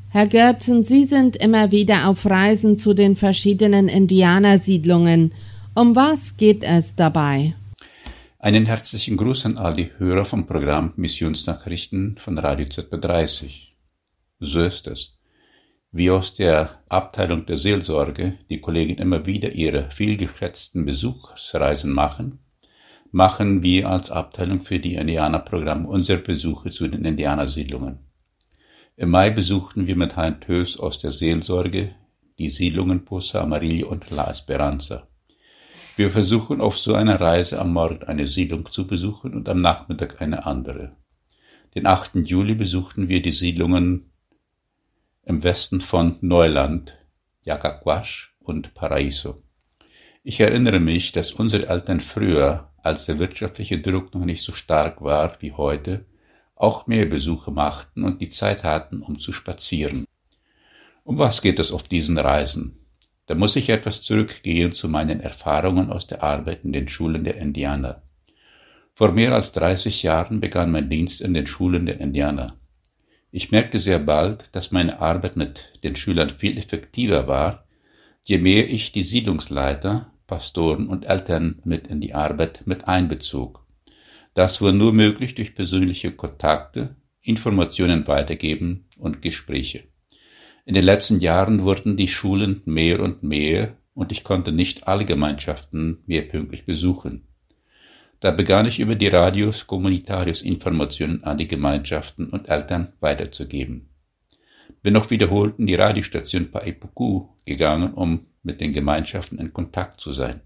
Herr Gertzen, Sie sind immer wieder auf Reisen zu den verschiedenen Indianersiedlungen. Um was geht es dabei? Einen herzlichen Gruß an all die Hörer vom Programm Missionsnachrichten von Radio ZB30. So ist es. Wie aus der Abteilung der Seelsorge die Kollegen immer wieder ihre vielgeschätzten Besuchsreisen machen, machen wir als Abteilung für die Indianerprogramme unsere Besuche zu den Indianersiedlungen. Im Mai besuchten wir mit Herrn Tös aus der Seelsorge die Siedlungen Poza Amarillo und La Esperanza. Wir versuchen auf so einer Reise am Morgen eine Siedlung zu besuchen und am Nachmittag eine andere. Den 8. Juli besuchten wir die Siedlungen im Westen von Neuland, Yacacuash und Paraíso. Ich erinnere mich, dass unsere Eltern früher, als der wirtschaftliche Druck noch nicht so stark war wie heute, auch mehr Besuche machten und die Zeit hatten, um zu spazieren. Um was geht es auf diesen Reisen? Da muss ich etwas zurückgehen zu meinen Erfahrungen aus der Arbeit in den Schulen der Indianer. Vor mehr als 30 Jahren begann mein Dienst in den Schulen der Indianer. Ich merkte sehr bald, dass meine Arbeit mit den Schülern viel effektiver war, je mehr ich die Siedlungsleiter, Pastoren und Eltern mit in die Arbeit mit einbezog. Das war nur möglich durch persönliche Kontakte, Informationen weitergeben und Gespräche. In den letzten Jahren wurden die Schulen mehr und ich konnte nicht alle Gemeinschaften mehr pünktlich besuchen. Da begann ich über die Radios Comunitarios Informationen an die Gemeinschaften und Eltern weiterzugeben. Bin auch wiederholt in die Radiostation Paipuku gegangen, um mit den Gemeinschaften in Kontakt zu sein.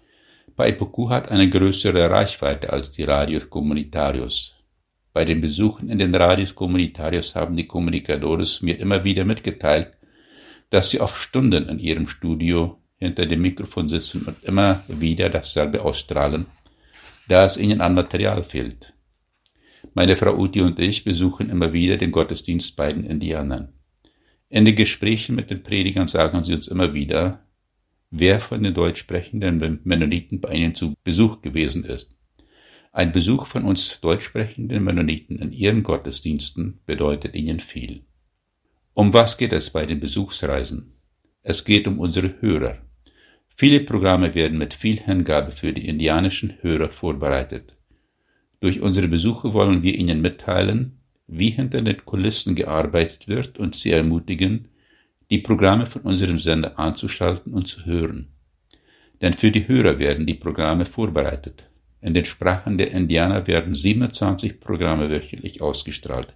Paipuku hat eine größere Reichweite als die Radios Comunitarios. Bei den Besuchen in den Radios Comunitarios haben die Kommunikadores mir immer wieder mitgeteilt, dass sie oft Stunden in ihrem Studio hinter dem Mikrofon sitzen und immer wieder dasselbe ausstrahlen, da es ihnen an Material fehlt. Meine Frau Uti und ich besuchen immer wieder den Gottesdienst bei den Indianern. In den Gesprächen mit den Predigern sagen sie uns immer wieder, wer von den deutsch sprechenden Mennoniten bei ihnen zu Besuch gewesen ist. Ein Besuch von uns deutsch sprechenden Mennoniten in ihren Gottesdiensten bedeutet ihnen viel. Um was geht es bei den Besuchsreisen? Es geht um unsere Hörer. Viele Programme werden mit viel Hingabe für die indianischen Hörer vorbereitet. Durch unsere Besuche wollen wir ihnen mitteilen, wie hinter den Kulissen gearbeitet wird und sie ermutigen, die Programme von unserem Sender anzuschalten und zu hören. Denn für die Hörer werden die Programme vorbereitet. In den Sprachen der Indianer werden 27 Programme wöchentlich ausgestrahlt.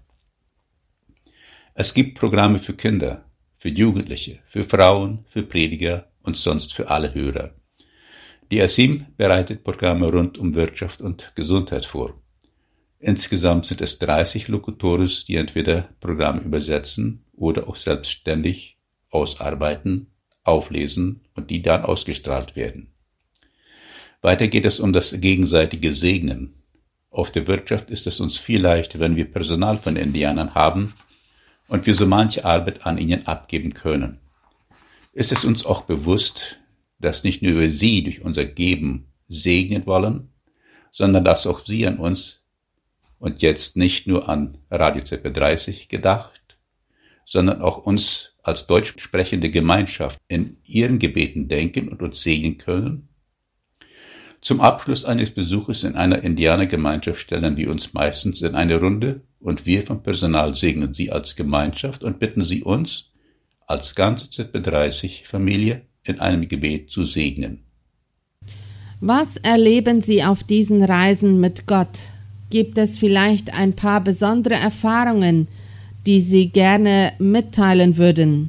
Es gibt Programme für Kinder, für Jugendliche, für Frauen, für Prediger und sonst für alle Hörer. Die ASIM bereitet Programme rund um Wirtschaft und Gesundheit vor. Insgesamt sind es 30 Lokutores, die entweder Programme übersetzen oder auch selbstständig ausarbeiten, auflesen und die dann ausgestrahlt werden. Weiter geht es um das gegenseitige Segnen. Auf der Wirtschaft ist es uns viel leichter, wenn wir Personal von Indianern haben und wir so manche Arbeit an ihnen abgeben können. Ist es uns auch bewusst, dass nicht nur wir sie durch unser Geben segnen wollen, sondern dass auch sie an uns und jetzt nicht nur an Radio ZB30 gedacht, sondern auch uns als deutsch sprechende Gemeinschaft in ihren Gebeten denken und uns segnen können? Zum Abschluss eines Besuches in einer Indianergemeinschaft stellen wir uns meistens in eine Runde und wir vom Personal segnen sie als Gemeinschaft und bitten sie uns als ganze ZB30-Familie in einem Gebet zu segnen. Was erleben Sie auf diesen Reisen mit Gott? Gibt es vielleicht ein paar besondere Erfahrungen, die Sie gerne mitteilen würden?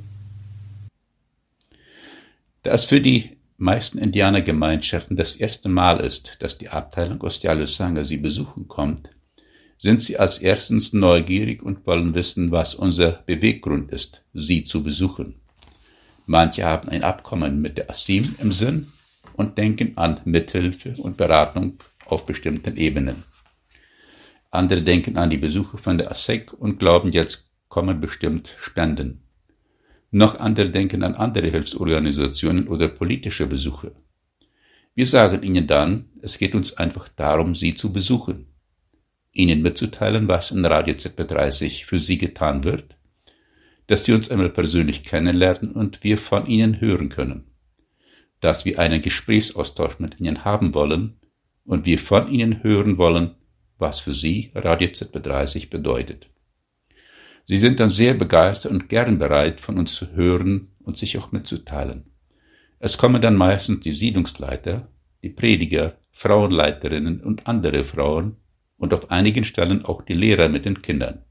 Da es für die meisten Indianergemeinschaften das erste Mal ist, dass die Abteilung Ostialo-Sangha sie besuchen kommt, sind sie als erstens neugierig und wollen wissen, was unser Beweggrund ist, sie zu besuchen. Manche haben ein Abkommen mit der ASIM im Sinn und denken an Mithilfe und Beratung auf bestimmten Ebenen. Andere denken an die Besuche von der ASEC und glauben, jetzt kommen bestimmt Spenden. Noch andere denken an andere Hilfsorganisationen oder politische Besuche. Wir sagen ihnen dann, es geht uns einfach darum, sie zu besuchen, ihnen mitzuteilen, was in Radio ZB30 für sie getan wird, dass sie uns einmal persönlich kennenlernen und wir von ihnen hören können, dass wir einen Gesprächsaustausch mit ihnen haben wollen und wir von ihnen hören wollen, was für sie Radio ZB30 bedeutet. Sie sind dann sehr begeistert und gern bereit, von uns zu hören und sich auch mitzuteilen. Es kommen dann meistens die Siedlungsleiter, die Prediger, Frauenleiterinnen und andere Frauen und auf einigen Stellen auch die Lehrer mit den Kindern.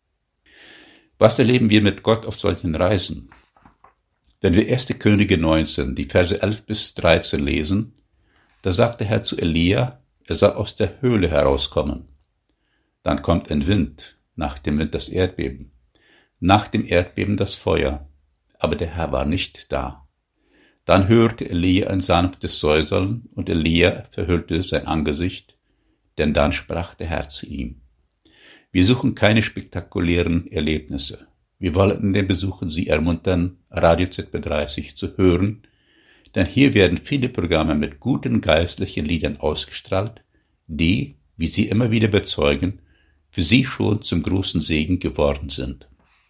Was erleben wir mit Gott auf solchen Reisen? Wenn wir 1. Könige 19, die Verse 11 bis 13 lesen, da sagt der Herr zu Elia, er soll aus der Höhle herauskommen. Dann kommt ein Wind, nach dem Wind das Erdbeben, nach dem Erdbeben das Feuer, aber der Herr war nicht da. Dann hörte Elia ein sanftes Säuseln und Elia verhüllte sein Angesicht, denn dann sprach der Herr zu ihm. Wir suchen keine spektakulären Erlebnisse. Wir wollen in den Besuchen Sie ermuntern, Radio ZB30 zu hören, denn hier werden viele Programme mit guten geistlichen Liedern ausgestrahlt, die, wie Sie immer wieder bezeugen, für Sie schon zum großen Segen geworden sind.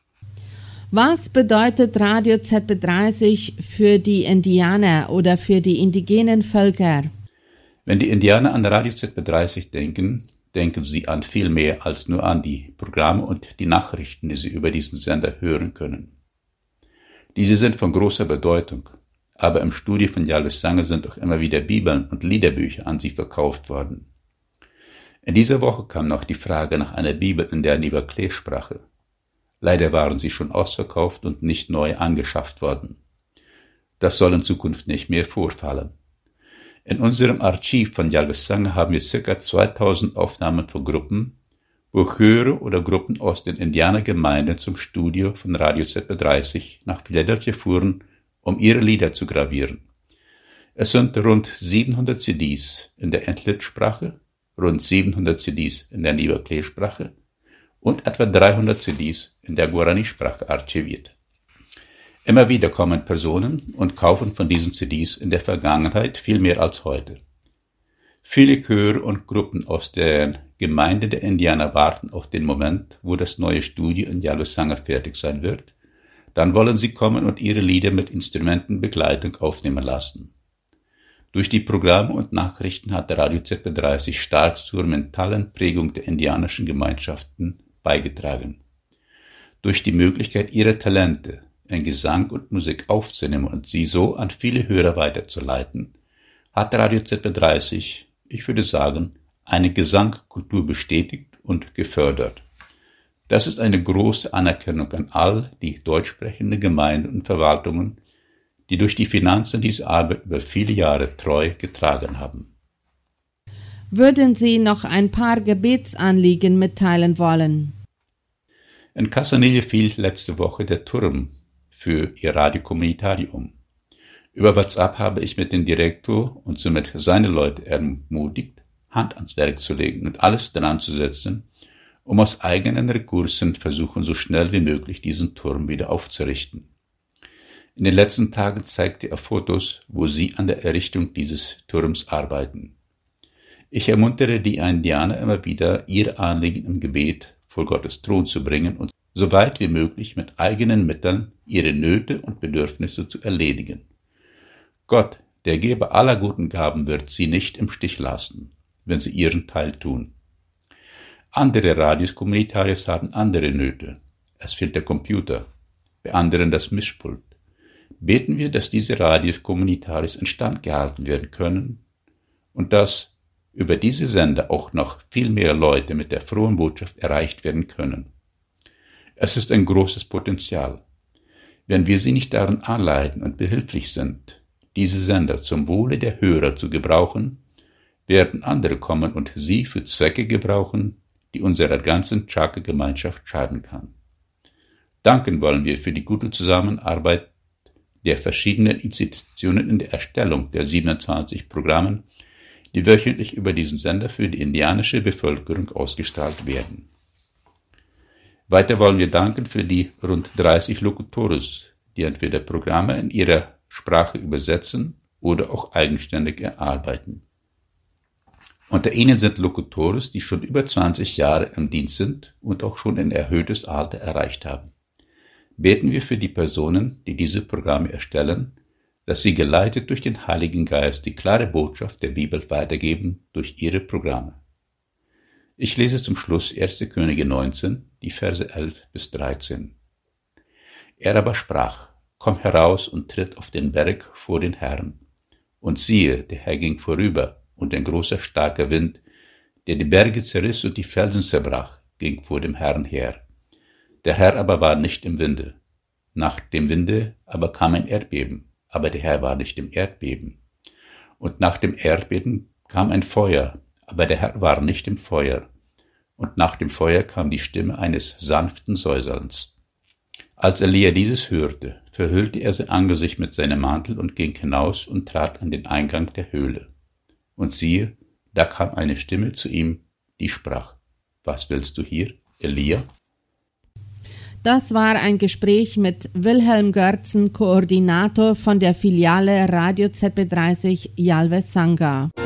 Was bedeutet Radio ZB30 für die Indianer oder für die indigenen Völker? Wenn die Indianer an Radio ZB30 denken, denken sie an viel mehr als nur an die Programme und die Nachrichten, die sie über diesen Sender hören können. Diese sind von großer Bedeutung, aber im Studio von Jalvis Sanger sind auch immer wieder Bibeln und Liederbücher an sie verkauft worden. In dieser Woche kam noch die Frage nach einer Bibel in der Niwa-Klee-Sprache. Leider waren sie schon ausverkauft und nicht neu angeschafft worden. Das soll in Zukunft nicht mehr vorfallen. In unserem Archiv von Jalvis Sanger haben wir ca. 2000 Aufnahmen von Gruppen, wo Chöre oder Gruppen aus den Indianergemeinden zum Studio von Radio ZB30 nach Philadelphia fuhren, um ihre Lieder zu gravieren. Es sind rund 700 CDs in der Entlit-Sprache, rund 700 CDs in der Niwa-Klee-Sprache und etwa 300 CDs in der Guarani-Sprache archiviert. Immer wieder kommen Personen und kaufen von diesen CDs in der Vergangenheit viel mehr als heute. Viele Chöre und Gruppen aus der Gemeinde der Indianer warten auf den Moment, wo das neue Studio in Jalvis Sanger fertig sein wird. Dann wollen sie kommen und ihre Lieder mit Instrumentenbegleitung aufnehmen lassen. Durch die Programme und Nachrichten hat der Radio ZB30 stark zur mentalen Prägung der indianischen Gemeinschaften beigetragen. Durch die Möglichkeit ihrer Talente in Gesang und Musik aufzunehmen und sie so an viele Hörer weiterzuleiten, hat Radio ZB30, ich würde sagen, eine Gesangkultur bestätigt und gefördert. Das ist eine große Anerkennung an all die deutschsprechenden Gemeinden und Verwaltungen, die durch die Finanzen diese Arbeit über viele Jahre treu getragen haben. Würden Sie noch ein paar Gebetsanliegen mitteilen wollen? In Casanille fiel letzte Woche der Turm für ihr Radio Communitarium. Über WhatsApp habe ich mit dem Direktor und somit seine Leute ermutigt, Hand ans Werk zu legen und alles daran zu setzen, um aus eigenen Rekursen versuchen, so schnell wie möglich diesen Turm wieder aufzurichten. In den letzten Tagen zeigte er Fotos, wo sie an der Errichtung dieses Turms arbeiten. Ich ermuntere die Indianer immer wieder, ihre Anliegen im Gebet vor Gottes Thron zu bringen und so weit wie möglich mit eigenen Mitteln ihre Nöte und Bedürfnisse zu erledigen. Gott, der Geber aller guten Gaben, wird sie nicht im Stich lassen, wenn sie ihren Teil tun. Andere Radios Communitarios haben andere Nöte. Es fehlt der Computer, bei anderen das Mischpult. Beten wir, dass diese Radios Communitarios instand gehalten werden können und dass über diese Sender auch noch viel mehr Leute mit der frohen Botschaft erreicht werden können. Es ist ein großes Potenzial. Wenn wir sie nicht darin anleiten und behilflich sind, diese Sender zum Wohle der Hörer zu gebrauchen, werden andere kommen und sie für Zwecke gebrauchen, die unserer ganzen Chaka-Gemeinschaft schaden kann. Danken wollen wir für die gute Zusammenarbeit der verschiedenen Institutionen in der Erstellung der 27 Programmen, die wöchentlich über diesen Sender für die indianische Bevölkerung ausgestrahlt werden. Weiter wollen wir danken für die rund 30 Locutores, die entweder Programme in ihrer Sprache übersetzen oder auch eigenständig erarbeiten. Unter ihnen sind Locutores, die schon über 20 Jahre im Dienst sind und auch schon ein erhöhtes Alter erreicht haben. beten wir für die Personen, die diese Programme erstellen, dass sie geleitet durch den Heiligen Geist die klare Botschaft der Bibel weitergeben durch ihre Programme. Ich lese zum Schluss 1. Könige 19, die Verse 11 bis 13. Er aber sprach: Komm heraus und tritt auf den Berg vor den Herrn. Und siehe, der Herr ging vorüber, und ein großer starker Wind, der die Berge zerriss und die Felsen zerbrach, ging vor dem Herrn her. Der Herr aber war nicht im Winde. Nach dem Winde aber kam ein Erdbeben, aber der Herr war nicht im Erdbeben. Und nach dem Erdbeben kam ein Feuer, aber der Herr war nicht im Feuer. Und nach dem Feuer kam die Stimme eines sanften Säuselns. Als Elia dieses hörte, verhüllte er sein Angesicht mit seinem Mantel und ging hinaus und trat an den Eingang der Höhle. Und siehe, da kam eine Stimme zu ihm, die sprach: Was willst du hier, Elia? Das war ein Gespräch mit Wilhelm Görtzen, Koordinator von der Filiale Radio ZB30 Yalve Sangha.